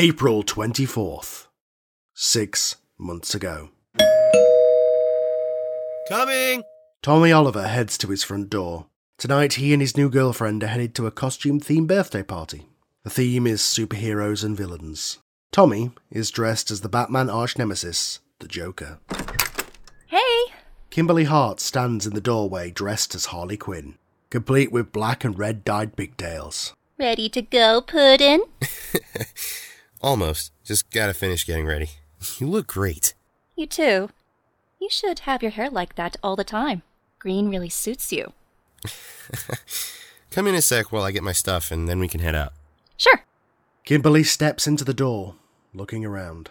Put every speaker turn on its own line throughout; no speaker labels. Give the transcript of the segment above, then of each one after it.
April 24th. 6 months ago.
Coming!
Tommy Oliver heads to his front door. Tonight he and his new girlfriend are headed to a costume-themed birthday party. The theme is superheroes and villains. Tommy is dressed as the Batman arch-nemesis, the Joker.
Hey!
Kimberly Hart stands in the doorway dressed as Harley Quinn, complete with black and red dyed pigtails.
Ready to go, Puddin'?
Almost. Just gotta finish getting ready. You look great.
You too. You should have your hair like that all the time. Green really suits you.
Come in a sec while I get my stuff and then we can head out.
Sure.
Kimberly steps into the door, looking around.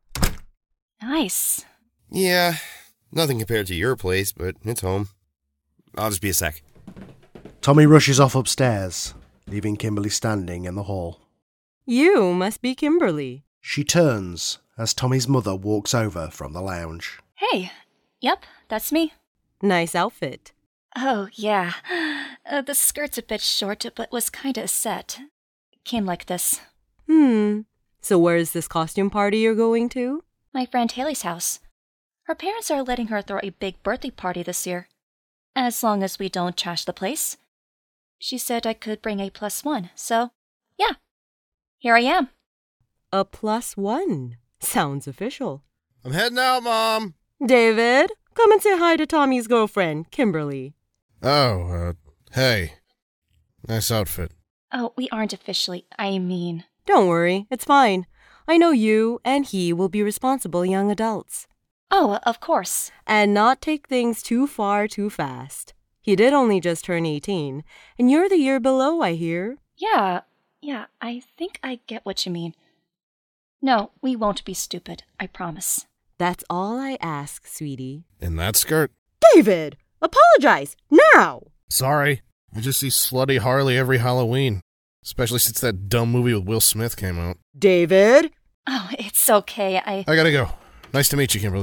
Nice.
Yeah, nothing compared to your place, but it's home. I'll just be a sec.
Tommy rushes off upstairs, leaving Kimberly standing in the hall.
You must be Kimberly.
She turns as Tommy's mother walks over from the lounge.
Hey. Yep, that's me.
Nice outfit.
Oh, yeah. The skirt's a bit short, but was kinda a set. Came like this.
So where's this costume party you're going to?
My friend Haley's house. Her parents are letting her throw a big birthday party this year. As long as we don't trash the place. She said I could bring a +1, so, yeah. Here I am.
A +1. Sounds official.
I'm heading out, Mom.
David, come and say hi to Tommy's girlfriend, Kimberly.
Oh, hey. Nice outfit.
Oh, we aren't officially, I mean.
Don't worry, it's fine. I know you and he will be responsible young adults.
Oh, of course.
And not take things too far too fast. He did only just turn 18, and you're the year below, I hear.
Yeah, I think I get what you mean. No, we won't be stupid, I promise.
That's all I ask, sweetie.
In that skirt?
David, apologize, now!
Sorry. I just see slutty Harley every Halloween. Especially since that dumb movie with Will Smith came out.
David?
Oh, it's okay,
I gotta go. Nice to meet you, Kimberly.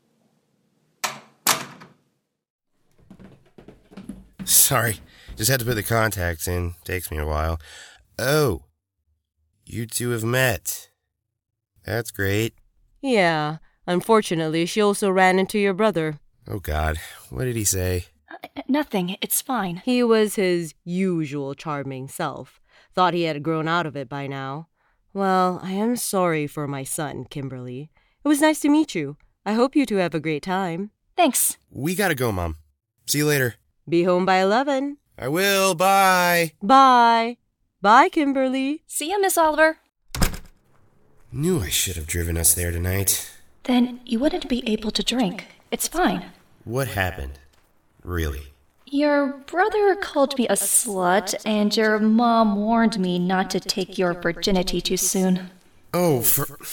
Sorry, just had to put the contacts in. Takes me a while. Oh, you two have met. That's great.
Yeah, unfortunately, she also ran into your brother.
Oh, God. What did he say?
Nothing, it's fine.
He was his usual charming self. Thought he had grown out of it by now. Well, I am sorry for my son, Kimberly. It was nice to meet you. I hope you two have a great time.
Thanks.
We gotta go, Mom. See you later.
Be home by 11.
I will. Bye.
Bye. Bye, Kimberly.
See ya, Miss Oliver.
Knew I should have driven us there tonight.
Then you wouldn't be able to drink. It's fine.
What happened? Really?
Your brother called me a slut, and your mom warned me not to take your virginity too soon.
Oh,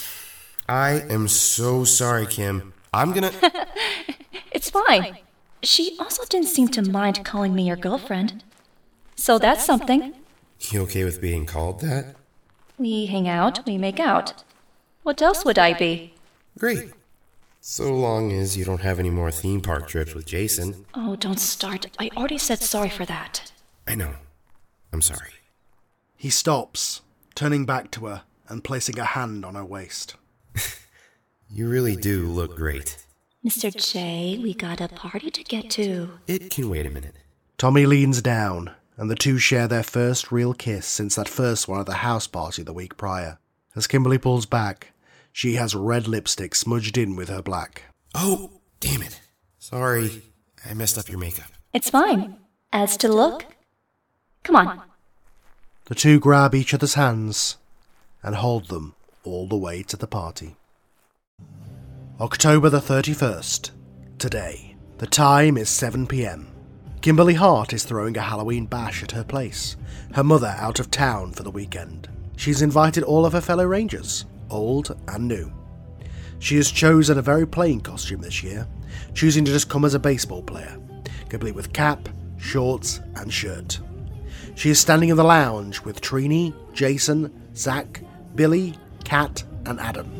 I am so sorry, Kim. I'm gonna...
It's fine. She also didn't seem to mind calling me your girlfriend. So that's something.
You okay with being called that?
We hang out, we make out. What else would I be?
Great. So long as you don't have any more theme park trips with Jason.
Oh, don't start. I already said sorry for that.
I know. I'm sorry.
He stops, turning back to her and placing a hand on her waist.
You really do look great.
Mr. J, we got a party to get to.
It can wait a minute.
Tommy leans down, and the two share their first real kiss since that first one at the house party the week prior. As Kimberly pulls back, she has red lipstick smudged in with her black.
Oh, damn it. Sorry, I messed up your makeup.
It's fine. As to look, come on.
The two grab each other's hands and hold them all the way to the party. October the 31st. Today. The time is 7 p.m. Kimberly Hart is throwing a Halloween bash at her place. Her mother out of town for the weekend. She's invited all of her fellow Rangers, old and new. She has chosen a very plain costume this year, choosing to just come as a baseball player, complete with cap, shorts and shirt. She is standing in the lounge with Trini, Jason, Zach, Billy, Kat and Adam.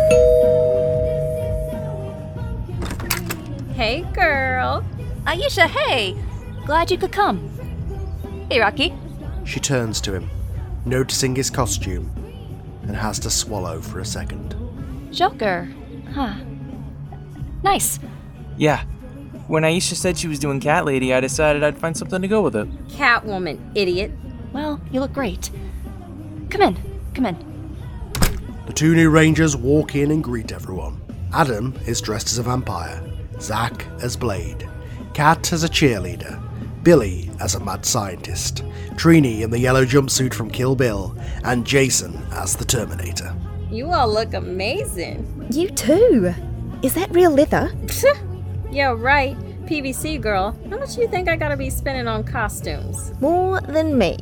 Hey, girl. Aisha, hey. Glad you could come. Hey, Rocky.
She turns to him, noticing his costume. and has to swallow for a second.
Joker. Huh. Nice.
Yeah. When Aisha said she was doing Cat Lady, I decided I'd find something to go with it.
Catwoman, idiot.
Well, you look great. Come in. Come in.
The two new Rangers walk in and greet everyone. Adam is dressed as a vampire, Zach as Blade, Kat as a cheerleader, Billy as a mad scientist, Trini in the yellow jumpsuit from Kill Bill, and Jason as the Terminator.
You all look amazing.
You too. Is that real leather?
Yeah, right. PVC girl. How much you think I gotta be spending on costumes?
More than me.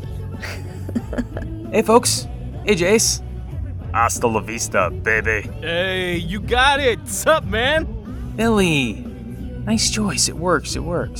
Hey, folks. Hey, Jace.
Hasta la vista, baby.
Hey, you got it. What's up, man?
Billy. Nice choice. It works.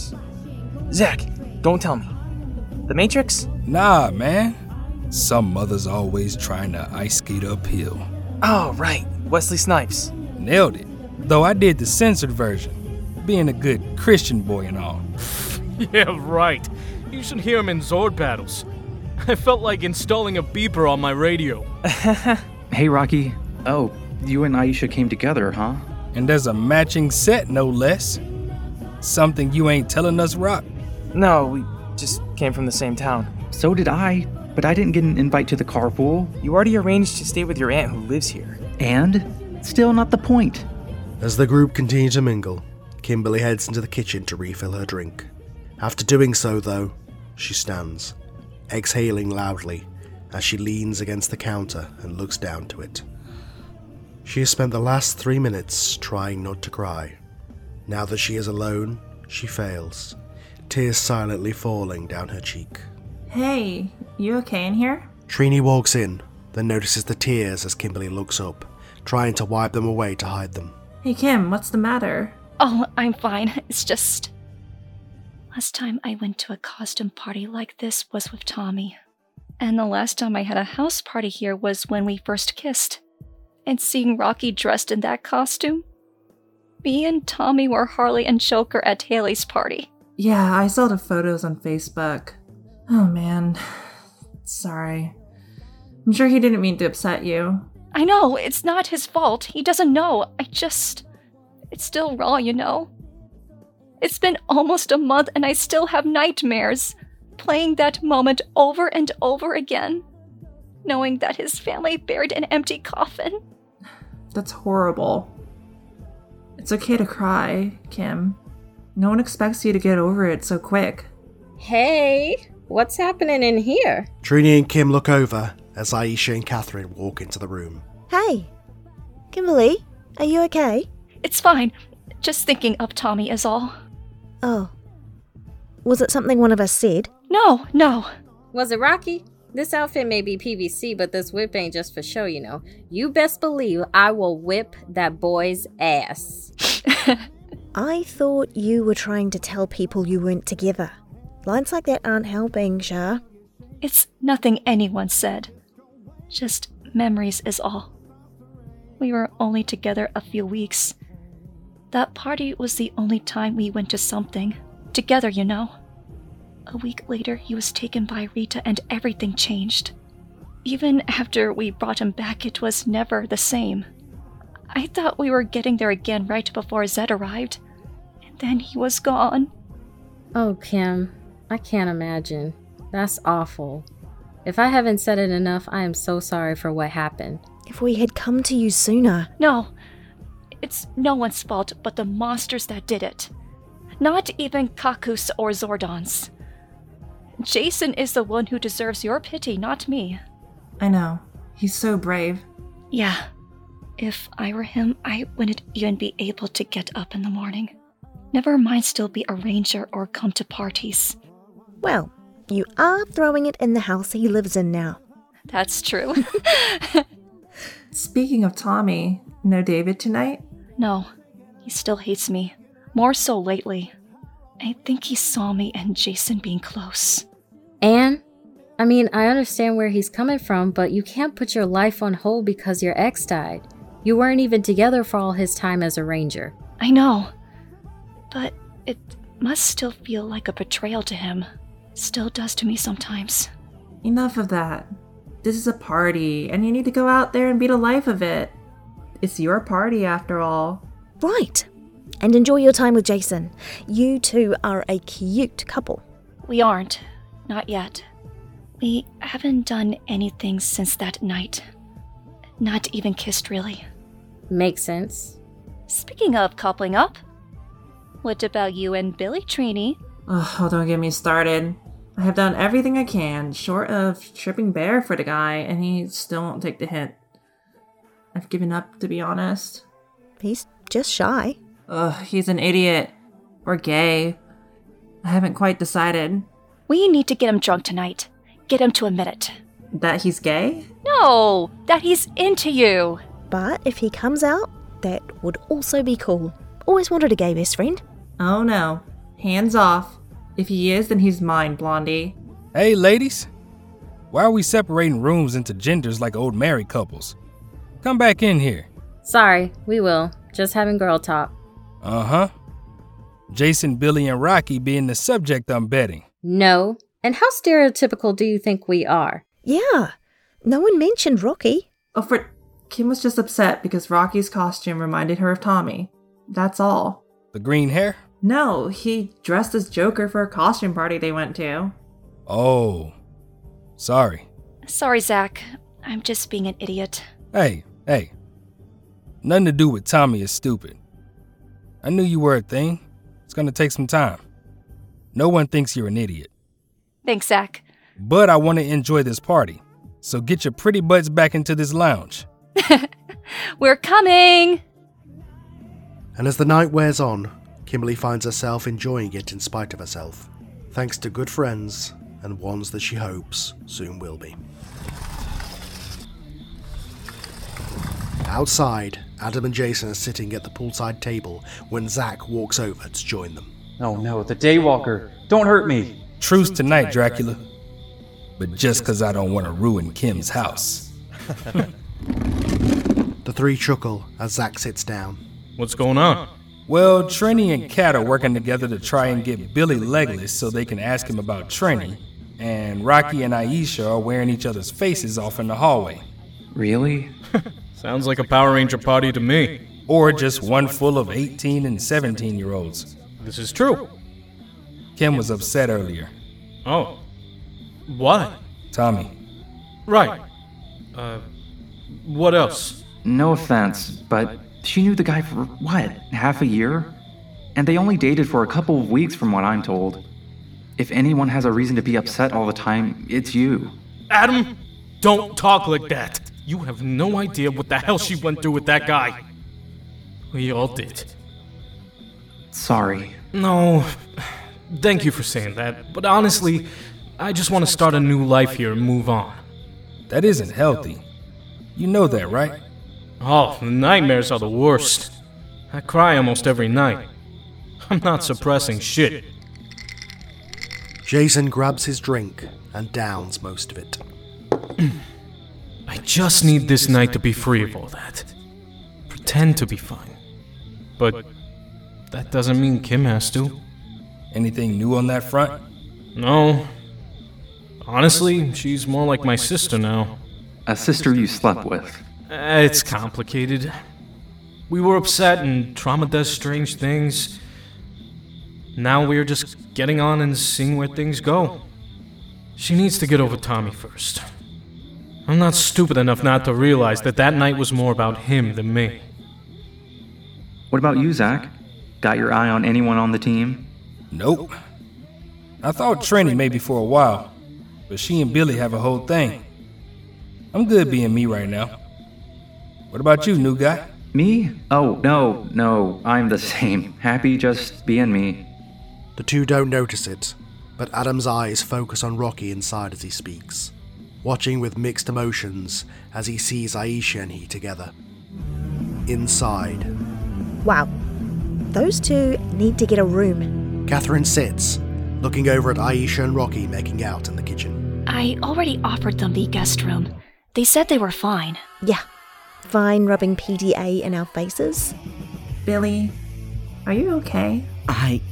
Zach, don't tell me. The Matrix?
Nah, man. Some mother's always trying to ice skate uphill.
Oh, right. Wesley Snipes.
Nailed it. Though I did the censored version, being a good Christian boy and all.
Yeah, right. You should hear him in Zord battles. I felt like installing a beeper on my radio.
Hey, Rocky. Oh, you and Aisha came together, huh?
And there's a matching set, no less. Something you ain't telling us, Rock?
No, we just came from the same town.
So did I, but I didn't get an invite to the carpool.
You already arranged to stay with your aunt who lives here.
And? Still not the point.
As the group continue to mingle, Kimberly heads into the kitchen to refill her drink. After doing so, though, she stands, exhaling loudly as she leans against the counter and looks down to it. She has spent the last 3 minutes trying not to cry. Now that she is alone, she fails, tears silently falling down her cheek.
Hey, you okay in here?
Trini walks in, then notices the tears as Kimberly looks up, trying to wipe them away to hide them.
Hey Kim, what's the matter?
Oh, I'm fine. It's just... Last time I went to a costume party like this was with Tommy. And the last time I had a house party here was when we first kissed. And seeing Rocky dressed in that costume? Me and Tommy were Harley and Joker at Haley's party.
Yeah, I saw the photos on Facebook. Oh man. Sorry. I'm sure he didn't mean to upset you.
I know, it's not his fault. He doesn't know. It's still raw, you know? It's been almost a month and I still have nightmares. Playing that moment over and over again. Knowing that his family buried an empty coffin.
That's horrible. It's okay to cry, Kim. No one expects you to get over it so quick.
Hey, what's happening in here?
Trini and Kim look over as Aisha and Catherine walk into the room.
Hey, Kimberly, are you okay?
It's fine. Just thinking of Tommy is all.
Oh. Was it something one of us said?
No.
Was it Rocky? This outfit may be PVC, but this whip ain't just for show, you know. You best believe I will whip that boy's ass.
I thought you were trying to tell people you weren't together. Lines like that aren't helping, Shah.
It's nothing anyone said. Just memories is all. We were only together a few weeks. That party was the only time we went to something. Together, you know. A week later, he was taken by Rita and everything changed. Even after we brought him back, it was never the same. I thought we were getting there again right before Zed arrived. And then he was gone.
Oh, Kim, I can't imagine. That's awful. If I haven't said it enough, I am so sorry for what happened.
If we had come to you sooner.
No. It's no one's fault but the monsters that did it. Not even Kakus or Zordons. Jason is the one who deserves your pity, not me.
I know. He's so brave.
Yeah. If I were him, I wouldn't even be able to get up in the morning. Never mind still be a ranger or come to parties.
Well, you are throwing it in the house he lives in now.
That's true.
Speaking of Tommy, no David tonight?
No, he still hates me. More so lately. I think he saw me and Jason being close.
Anne? I mean, I understand where he's coming from, but you can't put your life on hold because your ex died. You weren't even together for all his time as a ranger.
I know. But it must still feel like a betrayal to him. Still does to me sometimes.
Enough of that. This is a party, and you need to go out there and beat a life of it. It's your party, after all.
Right. And enjoy your time with Jason. You two are a cute couple.
We aren't. Not yet. We haven't done anything since that night. Not even kissed, really.
Makes sense.
Speaking of coupling up, what about you and Billy, Trini?
Oh, don't get me started. I have done everything I can, short of tripping Bear for the guy, and he still won't take the hint. I've given up, to be honest.
He's just shy.
Ugh, he's an idiot. Or gay. I haven't quite decided.
We need to get him drunk tonight. Get him to admit it.
That he's gay?
No, that he's into you.
But if he comes out, that would also be cool. Always wanted a gay best friend.
Oh no. Hands off. If he is, then he's mine, Blondie.
Hey, ladies. Why are we separating rooms into genders like old married couples? Come back in here.
Sorry, we will. Just having girl talk.
Uh-huh. Jason, Billy, and Rocky being the subject I'm betting.
No. And how stereotypical do you think we are?
Yeah. No one mentioned Rocky.
Oh, Kim was just upset because Rocky's costume reminded her of Tommy. That's all.
The green hair?
No, he dressed as Joker for a costume party they went to.
Oh. Sorry.
Sorry, Zach. I'm just being an idiot.
Hey. Nothing to do with Tommy is stupid. I knew you were a thing. It's gonna take some time. No one thinks you're an idiot.
Thanks, Zach.
But I want to enjoy this party. So get your pretty butts back into this lounge.
We're coming!
And as the night wears on, Kimberly finds herself enjoying it in spite of herself, thanks to good friends and ones that she hopes soon will be. Outside, Adam and Jason are sitting at the poolside table when Zach walks over to join them.
Oh no, the Daywalker! Don't hurt me!
Truce tonight, Dracula. But just because I don't want to ruin Kim's house.
The three chuckle as Zach sits down.
What's going on?
Well, Trini and Kat are working together to try and get Billy legless so they can ask him about Trini. And Rocky and Aisha are wearing each other's faces off in the hallway.
Really?
Sounds like a Power Ranger party to me.
Or just one full of 18 and 17-year-olds.
This is true.
Kim was upset earlier.
Oh. What?
Tommy.
Right. What else?
No offense, but she knew the guy for, what, half a year? And they only dated for a couple of weeks from what I'm told. If anyone has a reason to be upset all the time, it's you.
Adam, don't talk like that. You have no idea what the hell she went through with that guy. We all did.
Sorry.
No, thank you for saying that, but honestly, I just want to start a new life here and move on.
That isn't healthy. You know that, right?
Oh, the nightmares are the worst. I cry almost every night. I'm not suppressing shit.
Jason grabs his drink and downs most of it.
I just need this night to be free of all that. Pretend to be fine. But that doesn't mean Kim has to.
Anything new on that front?
No. Honestly, she's more like my sister now.
A sister you slept with?
It's complicated. We were upset and trauma does strange things. Now we're just getting on and seeing where things go. She needs to get over Tommy first. I'm not stupid enough not to realize that that night was more about him than me.
What about you, Zach? Got your eye on anyone on the team?
Nope. I thought Trini maybe for a while, but she and Billy have a whole thing. I'm good being me right now. What about you, new guy?
Me? Oh, no, I'm the same. Happy just being me.
The two don't notice it, but Adam's eyes focus on Rocky inside as he speaks, watching with mixed emotions as he sees Aisha and he together. Inside.
Wow. Those two need to get a room.
Catherine sits, looking over at Aisha and Rocky making out in the kitchen.
I already offered them the guest room. They said they were fine.
Yeah. Fine rubbing PDA in our faces.
Billy, are you okay?
I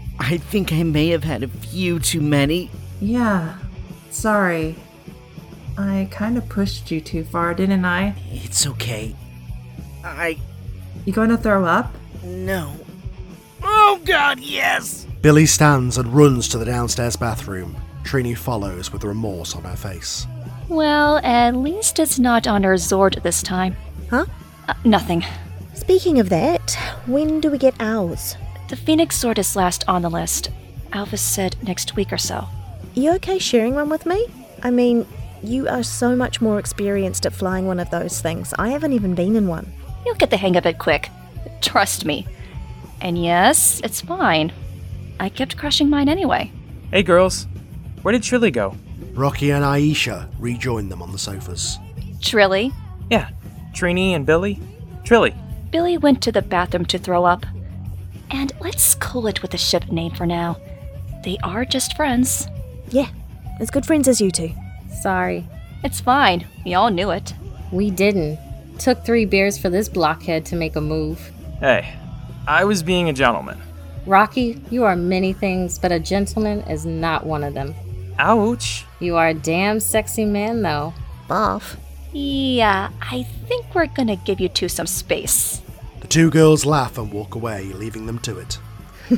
think I may have had a few too many.
Yeah. Sorry. I kind of pushed you too far, didn't I?
It's okay.
You going to throw up?
No. Oh God, yes!
Billy stands and runs to the downstairs bathroom. Trini follows with remorse on her face.
Well, at least it's not on her Zord this time.
Huh?
Nothing.
Speaking of that, when do we get ours?
The Phoenix Zord is last on the list. Alvis said next week or so.
You okay sharing one with me? I mean, you are so much more experienced at flying one of those things. I haven't even been in one.
You'll get the hang of it quick. Trust me. And yes, it's fine. I kept crushing mine anyway.
Hey girls, where did Trilly go?
Rocky and Aisha rejoin them on the sofas.
Trilly?
Yeah, Trini and Billy. Trilly.
Billy went to the bathroom to throw up. And let's cool it with a ship name for now. They are just friends.
Yeah, as good friends as you two.
Sorry.
It's fine. We all knew it.
We didn't. Took 3 beers for this blockhead to make a move.
Hey, I was being a gentleman.
Rocky, you are many things, but a gentleman is not one of them.
Ouch.
You are a damn sexy man, though.
Boff.
Yeah, I think we're gonna give you two some space.
The 2 girls laugh and walk away, leaving them to it.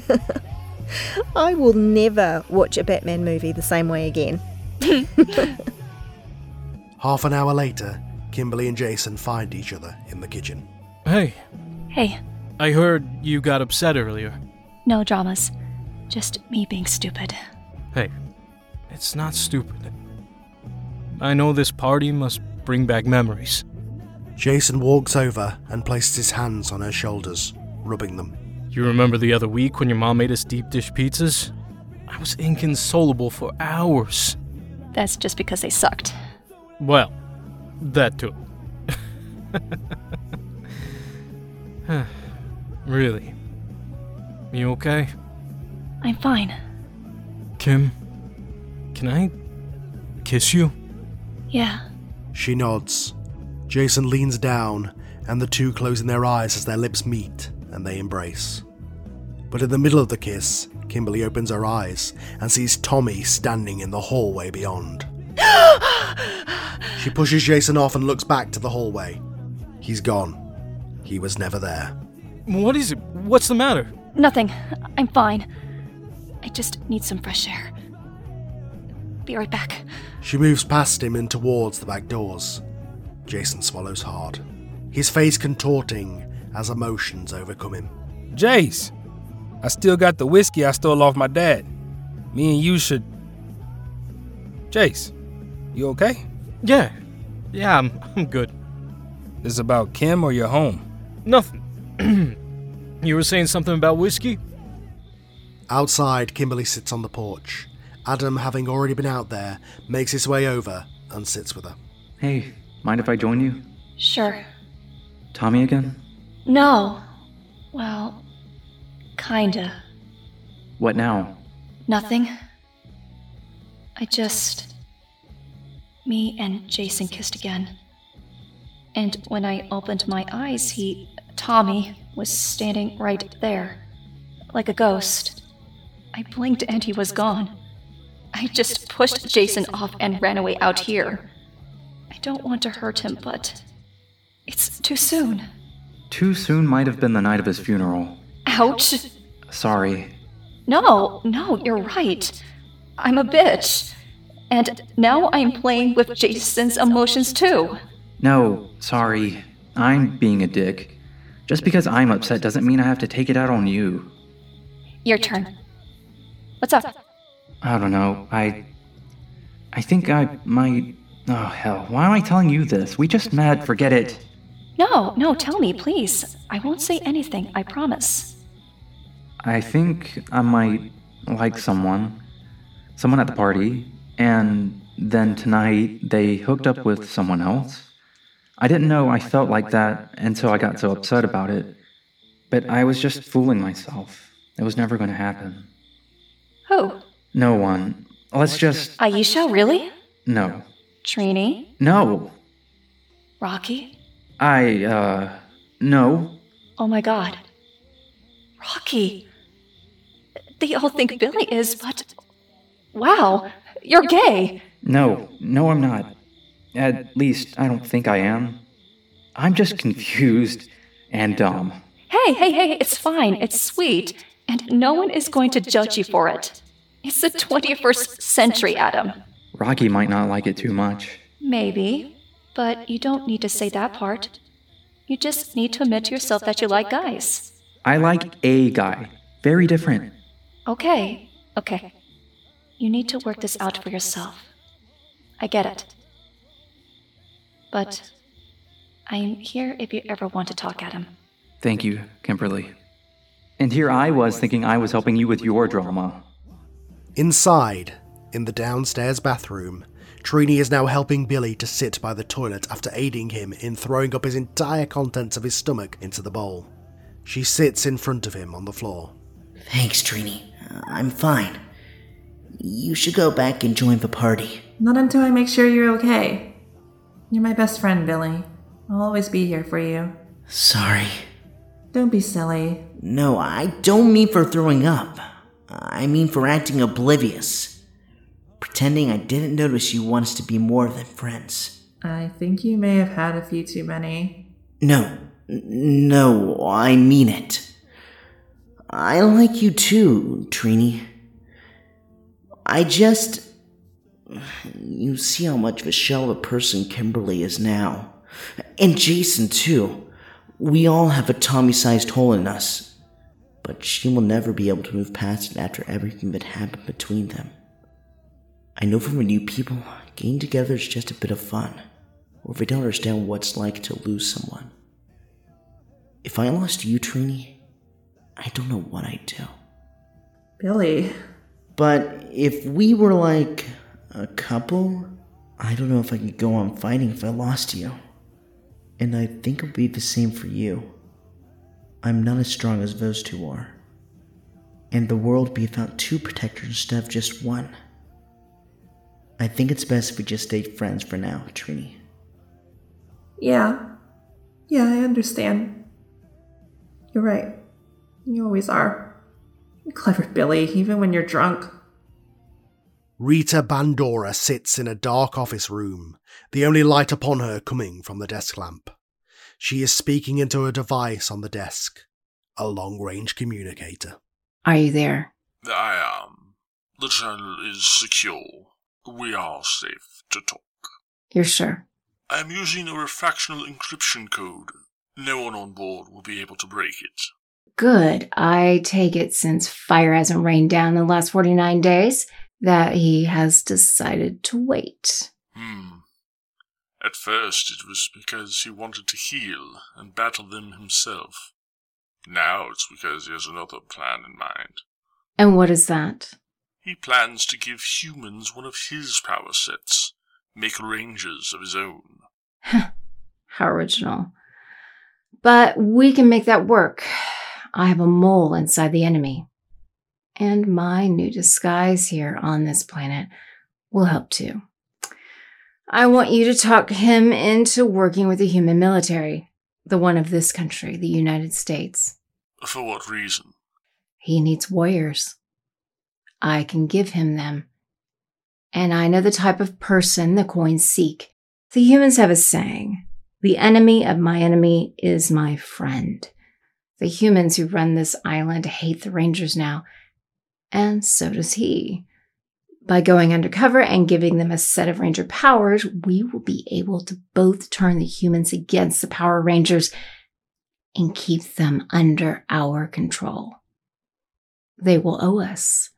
I will never watch a Batman movie the same way again.
Half an hour later, Kimberly and Jason find each other in the kitchen.
Hey.
Hey.
I heard you got upset earlier.
No dramas. Just me being stupid.
Hey, it's not stupid. I know this party must bring back memories.
Jason walks over and places his hands on her shoulders, rubbing them.
You remember the other week when your mom made us deep dish pizzas? I was inconsolable for hours.
That's just because they sucked.
Well, that too. Really? You okay?
I'm fine.
Kim, can I kiss you?
Yeah.
She nods. Jason leans down, and the 2 closing their eyes as their lips meet, and they embrace. But in the middle of the kiss, Kimberly opens her eyes and sees Tommy standing in the hallway beyond. She pushes Jason off and looks back to the hallway. He's gone. He was never there.
What is it? What's the matter?
Nothing. I'm fine. I just need some fresh air. Be right back.
She moves past him and towards the back doors. Jason swallows hard, his face contorting as emotions overcome him.
Jace, I still got the whiskey I stole off my dad. Me and you should... Jace, you okay?
Yeah, I'm good.
This about Kim or your home?
Nothing. You were saying something about whiskey?
Outside, Kimberly sits on the porch. Adam, having already been out there, makes his way over and sits with her.
Hey, mind if I join you?
Sure.
Tommy again?
No. Well, kinda.
What now?
Nothing. Me and Jason kissed again. And when I opened my eyes, Tommy, was standing right there. Like a ghost. I blinked and he was gone. I just pushed Jason off and ran away out here. I don't want to hurt him, but it's too soon.
Too soon might have been the night of his funeral.
Ouch.
Sorry.
No, you're right. I'm a bitch. And now I'm playing with Jason's emotions too.
No, sorry. I'm being a dick. Just because I'm upset doesn't mean I have to take it out on you.
Your turn. What's up?
I don't know. I think I might... Oh, hell. Why am I telling you this? We just met. Forget it.
No, tell me, please. I won't say anything, I promise.
I think I might like someone. Someone at the party. And then tonight, they hooked up with someone else. I didn't know I felt like that until I got so upset about it. But I was just fooling myself. It was never going to happen.
Who?
No one. Let's just...
Aisha, really?
No.
Trini?
No.
Rocky?
No.
Oh my god. Rocky. They all think Billy is, but... Wow, you're gay.
No, I'm not. At least, I don't think I am. I'm just confused and dumb.
Hey, it's fine. It's sweet. And no one is going to judge you for it. It's the 21st century, Adam.
Rocky might not like it too much.
Maybe, but you don't need to say that part. You just need to admit to yourself that you like guys.
I like a guy. Very different.
Okay. You need to work this out for yourself. I get it. But I am here if you ever want to talk, Adam.
Thank you, Kimberly. And here I was thinking I was helping you with your drama.
Inside, in the downstairs bathroom, Trini is now helping Billy to sit by the toilet after aiding him in throwing up his entire contents of his stomach into the bowl. She sits in front of him on the floor.
Thanks, Trini. I'm fine. You should go back and join the party.
Not until I make sure you're okay. You're my best friend, Billy. I'll always be here for you.
Sorry.
Don't be silly.
No, I don't mean for throwing up. I mean for acting oblivious. Pretending I didn't notice you want us to be more than friends.
I think you may have had a few too many.
No, I mean it. I like you too, Trini. You see how much of a shell of a person Kimberly is now. And Jason too. We all have a Tommy-sized hole in us. But she will never be able to move past it after everything that happened between them. I know for new people, getting together is just a bit of fun. Or if they don't understand what it's like to lose someone. If I lost you, Trini, I don't know what I'd do.
Billy.
But if we were like a couple, I don't know if I could go on fighting if I lost you. And I think it'll be the same for you. I'm not as strong as those two are. And the world would be without two protectors instead of just one. I think it's best if we just stay friends for now, Trini.
Yeah, I understand. You're right. You always are. You're clever, Billy, even when you're drunk.
Rita Bandora sits in a dark office room, the only light upon her coming from the desk lamp. She is speaking into a device on the desk, a long-range communicator.
Are you there?
I am. The channel is secure. We are safe to talk.
You're sure?
I am using a fractional encryption code. No one on board will be able to break it.
Good. I take it since fire hasn't rained down in the last 49 days that he has decided to wait.
At first it was because he wanted to heal and battle them himself. Now it's because he has another plan in mind.
And what is that?
He plans to give humans one of his power sets, make rangers of his own.
How original. But we can make that work. I have a mole inside the enemy. And my new disguise here on this planet will help too. I want you to talk him into working with the human military, the one of this country, the United States.
For what reason?
He needs warriors. I can give him them. And I know the type of person the coins seek. The humans have a saying, the enemy of my enemy is my friend. The humans who run this island hate the Rangers now, and so does he. By going undercover and giving them a set of Ranger powers, we will be able to both turn the humans against the Power Rangers and keep them under our control. They will owe us.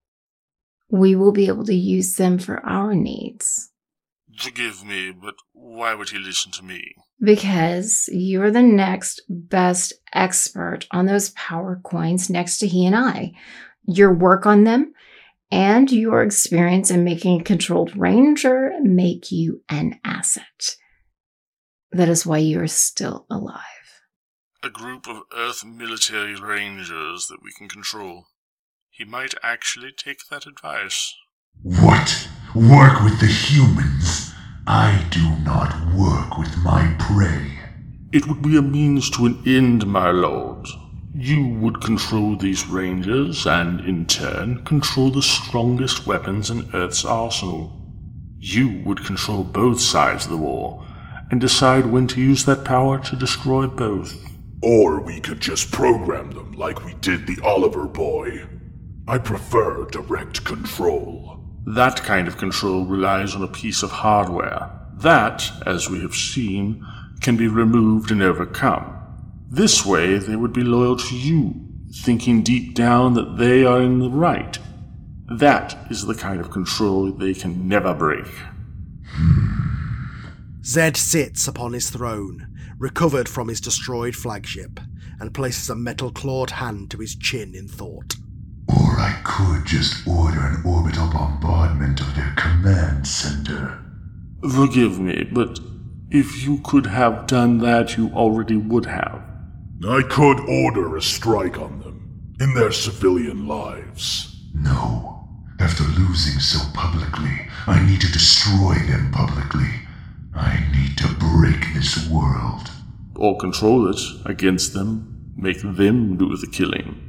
We will be able to use them for our needs.
Forgive me, but why would he listen to me?
Because you're the next best expert on those power coins next to he and I. Your work on them and your experience in making a controlled ranger make you an asset. That is why you are still alive.
A group of Earth military rangers that we can control. He might actually take that advice.
What? Work with the humans? I do not work with my prey.
It would be a means to an end, my lord. You would control these rangers and, in turn, control the strongest weapons in Earth's arsenal. You would control both sides of the war, and decide when to use that power to destroy both.
Or we could just program them like we did the Oliver boy. I prefer direct control.
That kind of control relies on a piece of hardware. That, as we have seen, can be removed and overcome. This way, they would be loyal to you, thinking deep down that they are in the right. That is the kind of control they can never break.
Zed sits upon his throne, recovered from his destroyed flagship, and places a metal-clawed hand to his chin in thought.
Or I could just order an orbital bombardment of their command center.
Forgive me, but if you could have done that, you already would have.
I could order a strike on them, in their civilian lives. No. After losing so publicly, I need to destroy them publicly. I need to break this world.
Or control it against them, make them do the killing.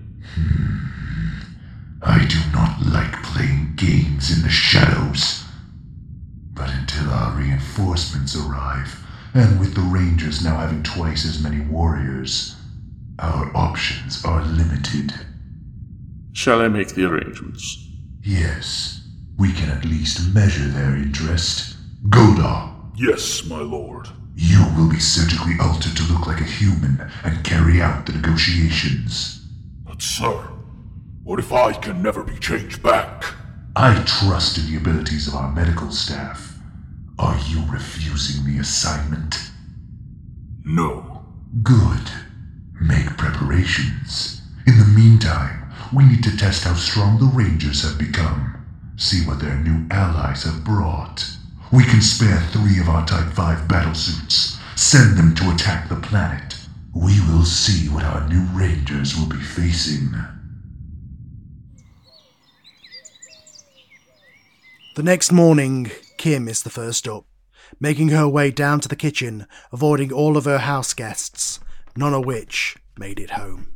I do not like playing games in the shadows. But until our reinforcements arrive, and with the Rangers now having twice as many warriors, our options are limited.
Shall I make the arrangements?
Yes, we can at least measure their interest. Goda! Yes, my lord. You will be surgically altered to look like a human and carry out the negotiations. But sir, what if I can never be changed back? I trust in the abilities of our medical staff. Are you refusing the assignment? No. Good. Make preparations. In the meantime, we need to test how strong the Rangers have become. See what their new allies have brought. We can spare 3 of our Type 5 battlesuits. Send them to attack the planet. We will see what our new Rangers will be facing.
The next morning, Kim is the first up, making her way down to the kitchen, avoiding all of her house guests, none of which made it home.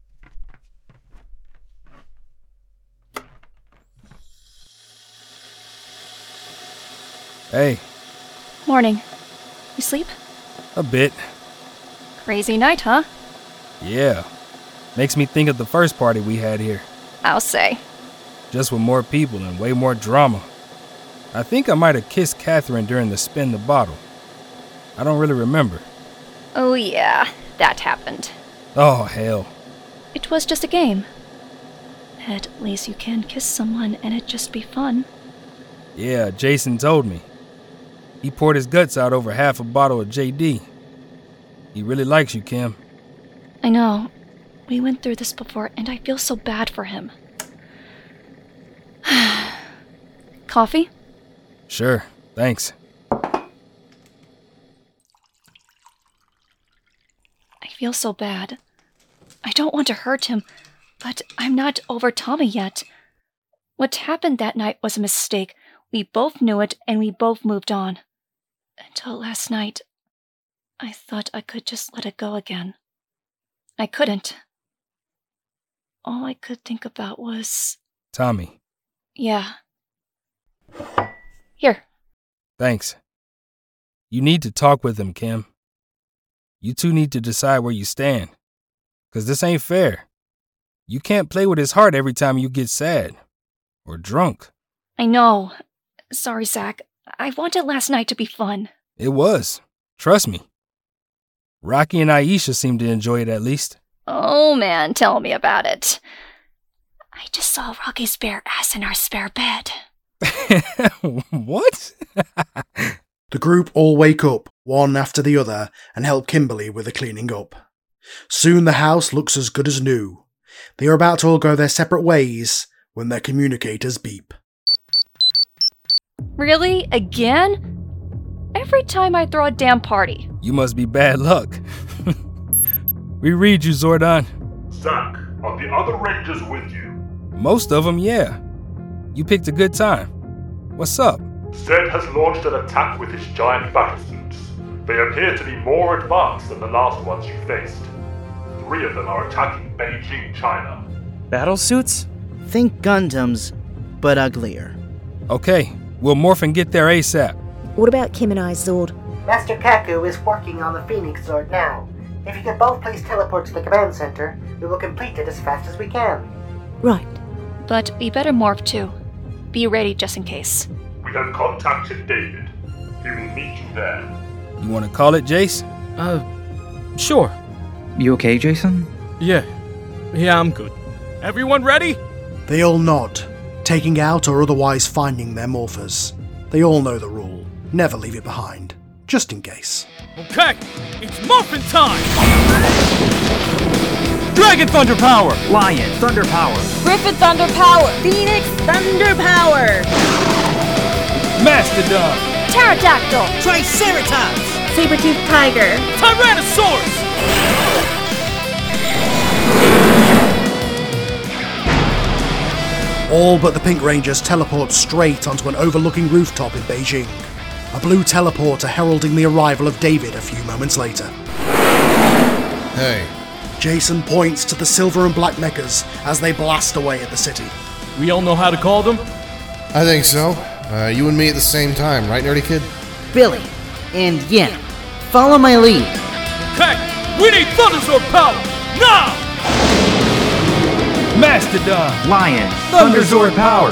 Hey.
Morning. You sleep?
A bit.
Crazy night, huh?
Yeah. Makes me think of the first party we had here.
I'll say.
Just with more people and way more drama. I think I might have kissed Catherine during the spin the bottle. I don't really remember.
Oh yeah, that happened.
Oh, hell.
It was just a game. At least you can kiss someone and it just be fun.
Yeah, Jason told me. He poured his guts out over half a bottle of JD. He really likes you, Kim.
I know. We went through this before and I feel so bad for him. Coffee?
Sure, thanks.
I feel so bad. I don't want to hurt him, but I'm not over Tommy yet. What happened that night was a mistake. We both knew it, and we both moved on. Until last night, I thought I could just let it go again. I couldn't. All I could think about was...
Tommy.
Yeah. Here.
Thanks. You need to talk with him, Kim. You two need to decide where you stand. 'Cause this ain't fair. You can't play with his heart every time you get sad. Or drunk.
I know. Sorry, Zach. I wanted last night to be fun.
It was. Trust me. Rocky and Aisha seemed to enjoy it at least.
Oh man, tell me about it. I just saw Rocky's bare ass in our spare bed.
What?
The group all wake up, one after the other, and help Kimberly with the cleaning up. Soon the house looks as good as new. They are about to all go their separate ways when their communicators beep.
Really? Again? Every time I throw a damn party.
You must be bad luck. We read you, Zordon.
Zach, are the other Rangers with you?
Most of them, yeah. You picked a good time. What's up?
Zed has launched an attack with his giant battlesuits. They appear to be more advanced than the last ones you faced. 3 of them are attacking Beijing, China.
Battlesuits?
Think Gundams, but uglier.
Okay, We'll morph and get there ASAP.
What about Kim and I's Zord?
Master Kaku is working on the Phoenix Zord now. If you could both please teleport to the command center, we will complete it as fast as we can.
Right.
But we better morph too. Be ready just in case.
We have contacted David. He will meet you there.
You want to call it, Jace?
Sure.
You okay, Jason?
Yeah, I'm good. Everyone ready?
They all nod, taking out or otherwise finding their morphers. They all know the rule. Never leave it behind, just in case.
Okay, it's morphin' time! Dragon Thunder Power!
Lion Thunder Power!
Griffin Thunder Power!
Phoenix Thunder Power!
Mastodon!
Pterodactyl!
Triceratops! Saber-toothed Tiger!
Tyrannosaurus!
All but the Pink Rangers teleport straight onto an overlooking rooftop in Beijing. A blue teleporter heralding the arrival of David a few moments later.
Hey.
Jason points to the silver and black mechas as they blast away at the city.
We all know how to call them?
I think so. You and me at the same time, right, Nerdy Kid?
Billy and Yen, follow my lead.
Okay, we need Thunderzord power, now!
Mastodon!
Lion Thunderzord Power!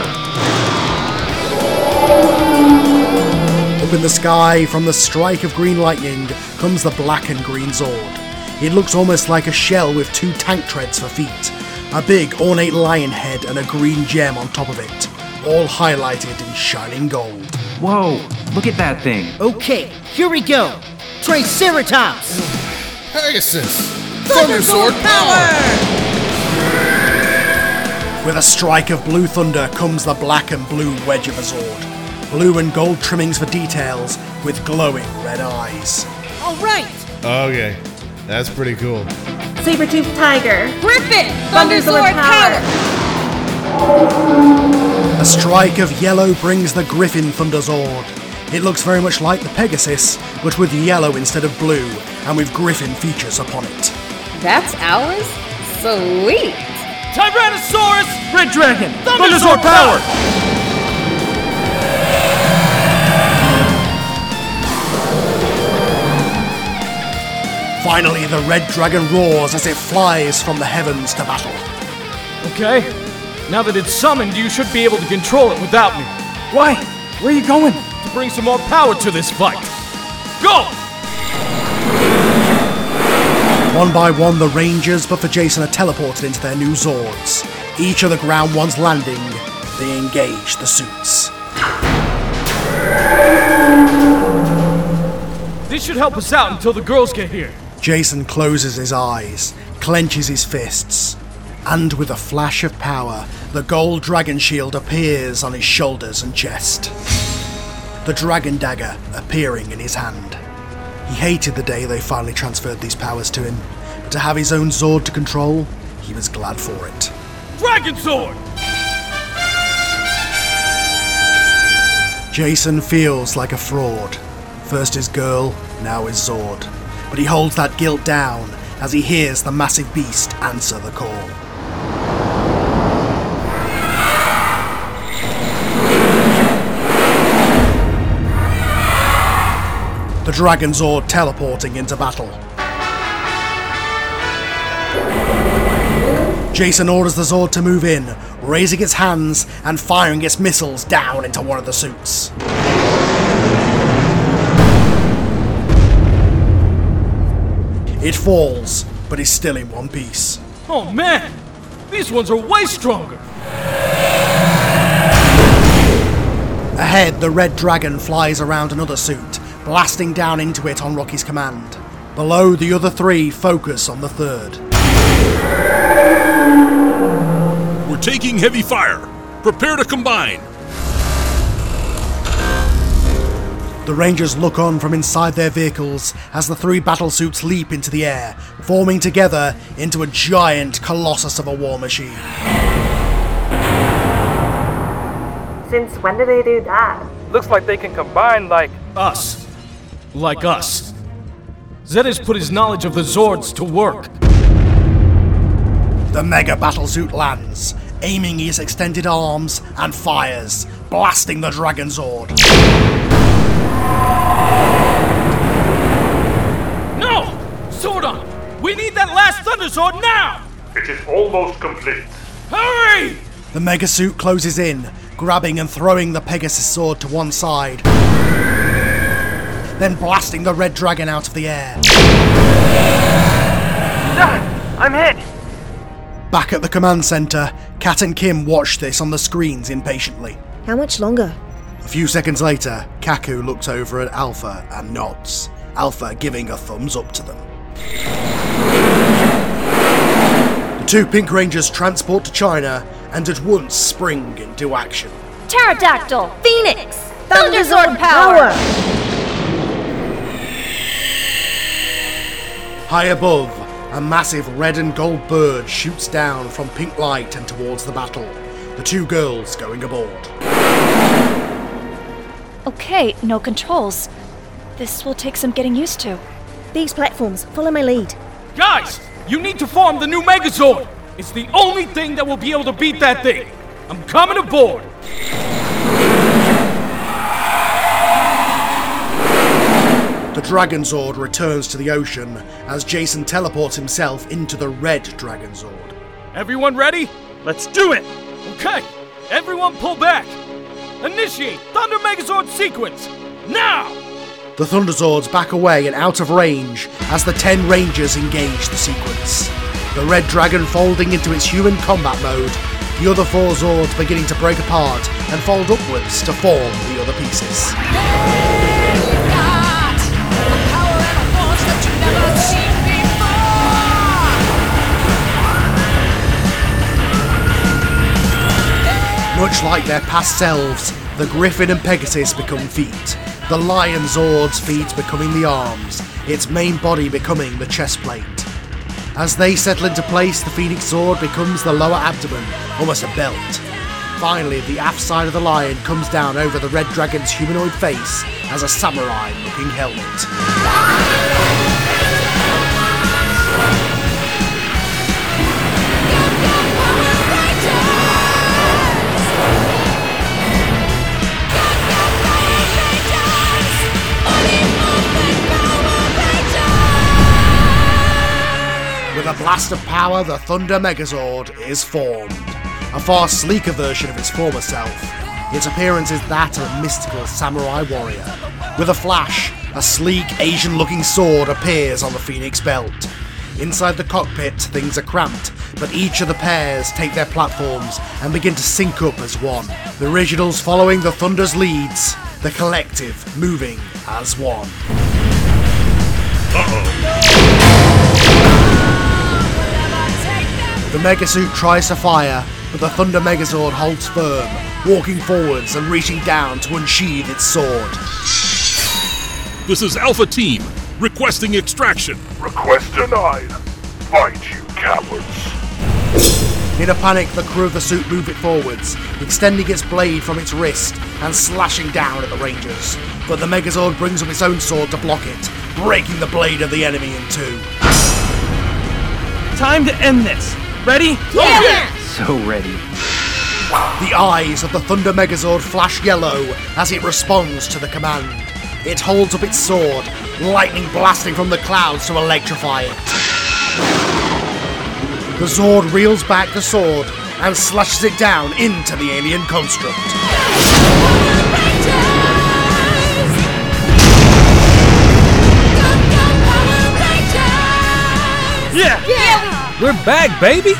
Up in the sky, from the strike of green lightning, comes the black and green Zord. It looks almost like a shell with 2 tank treads for feet, a big ornate lion head and a green gem on top of it, all highlighted in shining gold.
Whoa, look at that thing.
Okay, here we go. Triceratops!
Pegasus! Thunderzord Power!
With a strike of blue thunder comes the black and blue wedge of a Zord. Blue and gold trimmings for details, with glowing red eyes.
All right!
Okay, that's pretty cool.
Saber-toothed Tiger!
Griffin Thunderzord Power!
A strike of yellow brings the Griffin Thunderzord. It looks very much like the Pegasus, but with yellow instead of blue, and with Griffin features upon it.
That's ours? Sweet!
Tyrannosaurus!
Red Dragon! Thunderzord Power!
Finally, the red dragon roars as it flies from the heavens to battle.
Okay, now that it's summoned, you should be able to control it without me.
Why? Where are you going?
To bring some more power to this fight. Go!
One by one, the Rangers, but for Jason, are teleported into their new Zords. Each of the ground ones landing, they engage the suits.
This should help us out until the girls get here.
Jason closes his eyes, clenches his fists, and with a flash of power, the gold dragon shield appears on his shoulders and chest. The dragon dagger appearing in his hand. He hated the day they finally transferred these powers to him, but to have his own Zord to control, he was glad for it.
Dragon Sword!
Jason feels like a fraud. First his girl, now his Zord. But he holds that guilt down as he hears the massive beast answer the call. The Dragon Zord teleporting into battle. Jason orders the Zord to move in, raising its hands and firing its missiles down into one of the suits. It falls, but is still in one piece.
Oh man, these ones are way stronger.
Ahead, the red dragon flies around another suit, blasting down into it on Rocky's command. Below, the other 3 focus on the 3rd.
We're taking heavy fire. Prepare to combine.
The Rangers look on from inside their vehicles as the 3 battlesuits leap into the air, forming together into a giant colossus of a war machine.
Since when do they do that?
Looks like they can combine like
us. Like us. Zed has put his knowledge of the Zords to work.
The mega battlesuit lands, aiming his extended arms, and fires, blasting the Dragon Zord.
No! Zordon! We need that last Thunder Zord now!
It is almost complete.
Hurry!
The Megasuit closes in, grabbing and throwing the Pegasus sword to one side, then blasting the red dragon out of the air.
I'm hit!
Back at the command center, Kat and Kim watch this on the screens impatiently.
How much longer?
A few seconds later, Kaku looks over at Alpha and nods, Alpha giving a thumbs up to them. The two Pink Rangers transport to China and at once spring into action.
Pterodactyl!
Phoenix!
Thunderzord power!
High above, a massive red and gold bird shoots down from pink light and towards the battle, the two girls going aboard.
Okay, no controls. This will take some getting used to.
These platforms, follow my lead.
Guys, you need to form the new Megazord! It's the only thing that will be able to beat that thing! I'm coming aboard!
The Dragon Zord returns to the ocean as Jason teleports himself into the red Dragon Zord.
Everyone ready?
Let's do it!
Okay, everyone pull back! Initiate Thunder Megazord sequence! Now!
The Thunderzords back away and out of range as the 10 Rangers engage the sequence. The red dragon folding into its human combat mode, the other 4 Zords beginning to break apart and fold upwards to form the other pieces. Much like their past selves, the Griffin and Pegasus become feet, the Lion Zord's feet becoming the arms, its main body becoming the chest plate. As they settle into place, the Phoenix Zord becomes the lower abdomen, almost a belt. Finally, the aft side of the lion comes down over the red dragon's humanoid face as a samurai-looking helmet. With a blast of power, the Thunder Megazord is formed. A far sleeker version of its former self. Its appearance is that of a mystical samurai warrior. With a flash, a sleek Asian-looking sword appears on the Phoenix belt. Inside the cockpit, things are cramped, but each of the pairs take their platforms and begin to sync up as one. The originals following the Thunder's leads, the collective moving as one. The Megasuit tries to fire, but the Thunder Megazord holds firm, walking forwards and reaching down to unsheathe its sword.
This is Alpha Team, requesting extraction.
Request denied. Fight, you cowards.
In a panic, the crew of the suit move it forwards, extending its blade from its wrist and slashing down at the Rangers. But the Megazord brings up its own sword to block it, breaking the blade of the enemy in two.
Time to end this. Ready?
Yeah! So ready.
The eyes of the Thunder Megazord flash yellow as it responds to the command. It holds up its sword, lightning blasting from the clouds to electrify it. The Zord reels back the sword and slashes it down into the alien construct.
Yeah!
We're back, baby!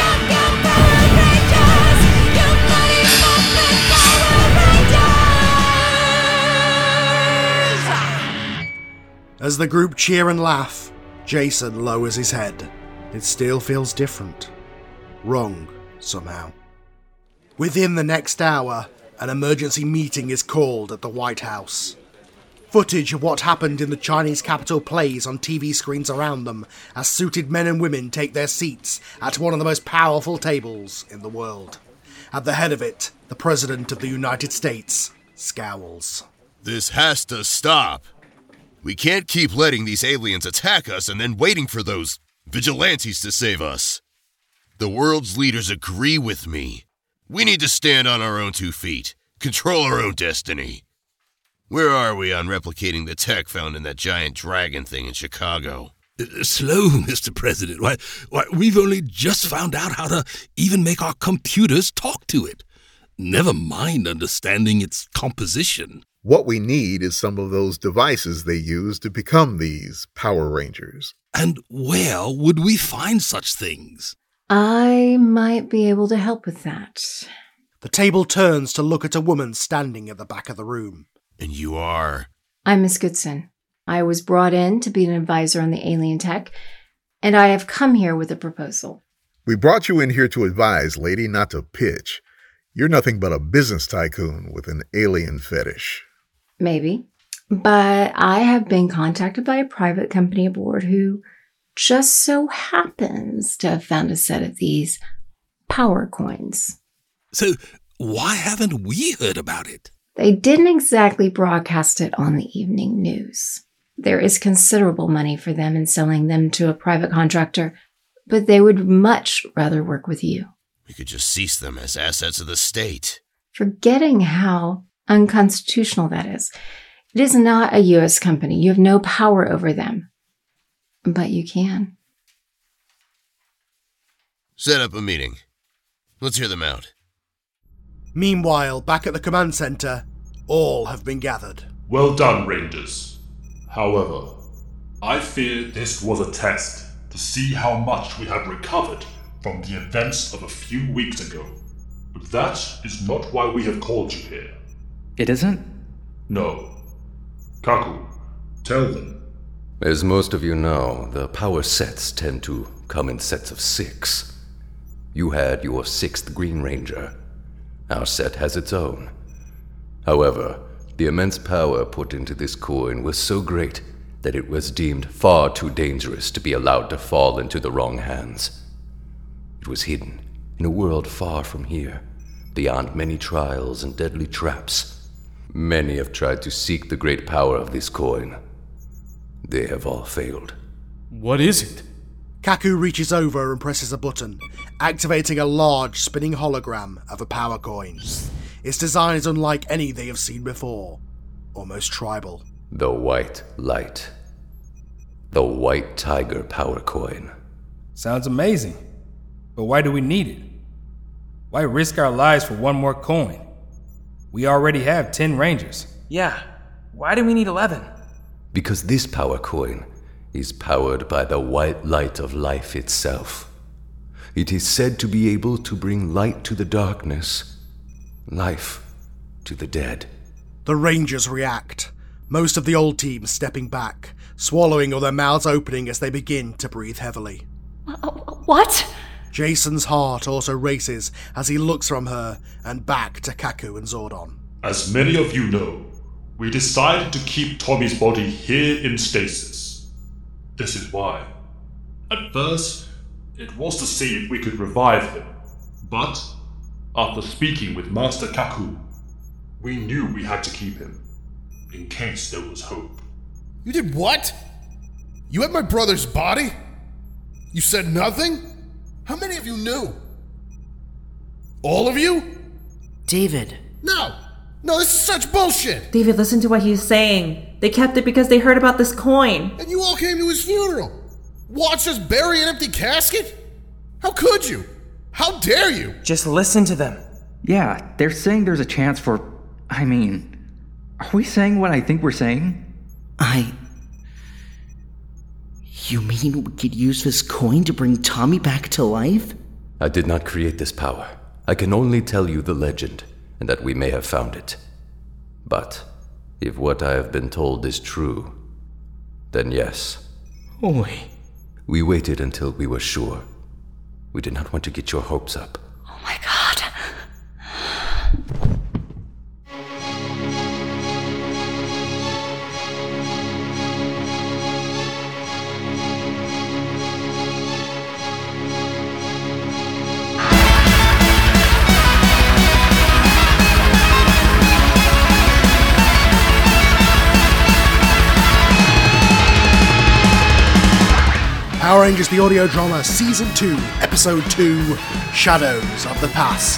As the group cheer and laugh, Jason lowers his head. It still feels different. Wrong, somehow. Within the next hour, an emergency meeting is called at the White House. Footage of what happened in the Chinese capital plays on TV screens around them as suited men and women take their seats at one of the most powerful tables in the world. At the head of it, the President of the United States scowls.
This has to stop. We can't keep letting these aliens attack us and then waiting for those vigilantes to save us. The world's leaders agree with me. We need to stand on our own 2 feet. control our own destiny. Where are we on replicating the tech found in that giant dragon thing in Chicago?
Slow, Mr. President. Why, we've only just found out how to even make our computers talk to it. Never mind understanding its composition.
What we need is some of those devices they use to become these Power Rangers.
And where would we find such things?
I might be able to help with that.
The table turns to look at a woman standing at the back of the room.
And you are?
I'm Miss Goodson. I was brought in to be an advisor on the alien tech, and I have come here with a proposal.
We brought you in here to advise, lady, not to pitch. You're nothing but a business tycoon with an alien fetish.
Maybe. But I have been contacted by a private company aboard who just so happens to have found a set of these power coins.
So why haven't we heard about it?
They didn't exactly broadcast it on the evening news. There is considerable money for them in selling them to a private contractor, but they would much rather work with you.
We could just cease them as assets of the state.
Forgetting how unconstitutional that is. It is not a U.S. company. You have no power over them. But you can.
Set up a meeting. Let's hear them out.
Meanwhile, back at the command center, all have been gathered.
Well done, Rangers. However, I fear this was a test to see how much we have recovered from the events of a few weeks ago. But that is not why we have called you here.
It isn't?
No. Kaku, tell them.
As most of you know, the power sets tend to come in sets of 6. You had your 6th Green Ranger. Our set has its own. However, the immense power put into this coin was so great that it was deemed far too dangerous to be allowed to fall into the wrong hands. It was hidden in a world far from here, beyond many trials and deadly traps. Many have tried to seek the great power of this coin. They have all failed.
What is it?
Kaku reaches over and presses a button, activating a large spinning hologram of a power coin. Its design is unlike any they have seen before, almost tribal.
The White Light. The White Tiger Power Coin.
Sounds amazing. But why do we need it? Why risk our lives for one more coin? We already have 10 Rangers.
Yeah, why do we need 11?
Because this power coin is powered by the white light of life itself. It is said to be able to bring light to the darkness, life to the dead.
The Rangers react, most of the old team stepping back, swallowing or their mouths opening as they begin to breathe heavily.
What?
Jason's heart also races as he looks from her and back to Kaku and Zordon.
As many of you know, we decided to keep Tommy's body here in stasis. This is why. At first, it was to see if we could revive him. But, after speaking with Master Kaku, we knew we had to keep him, in case there was hope.
You did what? You had my brother's body? You said nothing? How many of you knew? All of you?
David.
No, this is such bullshit!
David, listen to what he's saying. They kept it because they heard about this coin.
And you all came to his funeral. Watched us bury an empty casket? How could you? How dare you?
Just listen to them.
Yeah, they're saying there's a chance for... are we saying what I think we're saying?
You mean we could use this coin to bring Tommy back to life?
I did not create this power. I can only tell you the legend, and that we may have found it. But, if what I have been told is true, then yes.
Holy.
We waited until we were sure. We did not want to get your hopes up.
Oh my god.
Power Rangers The Audio Drama Season 2, Episode 2, Shadows of the Past.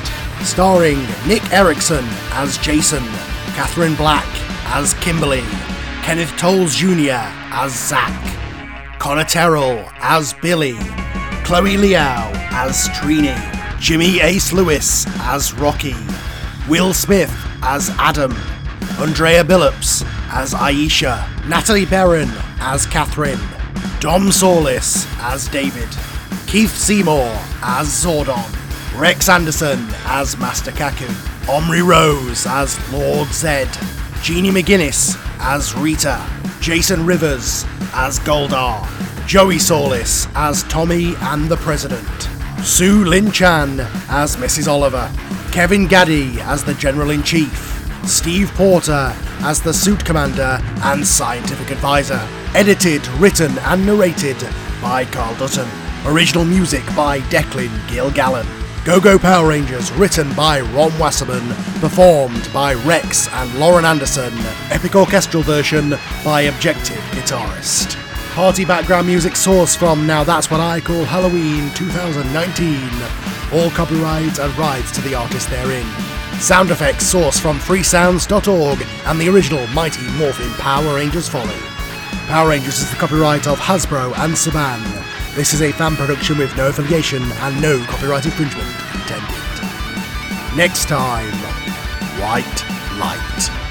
starring Nick Erickson as Jason, Catherine Black as Kimberly, Kenneth Tolles Jr. as Zach, Connor Terrell as Billy, Chloe Liao as Trini, Jimmy Ace Lewis as Rocky, Will Smith as Adam, Andrea Billups as Aisha, Natalie Perrin as Catherine, Dom Solis as David, Keith Seymour as Zordon, Rex Anderson as Master Kaku, Omri Rose as Lord Zed, Jeannie McGuinness as Rita, Jason Rivers as Goldar, Joey Solis as Tommy and the President, Sue Lin Chan as Mrs. Oliver, Kevin Gaddy as the General-in-Chief, Steve Porter as the Suit Commander and Scientific Advisor. Edited, written and narrated by Carl Dutton. Original music by Declan Gilgallen. Go-Go Power Rangers written by Ron Wasserman, performed by Rex and Lauren Anderson. Epic orchestral version by Objective Guitarist. Party background music sourced from Now That's What I Call Halloween 2019. All copyrights and rights to the artist therein. Sound effects sourced from freesounds.org and the original Mighty Morphin Power Rangers Folly. Power Rangers is the copyright of Hasbro and Saban. This is a fan production with no affiliation and no copyright infringement intended. Next time, White Light.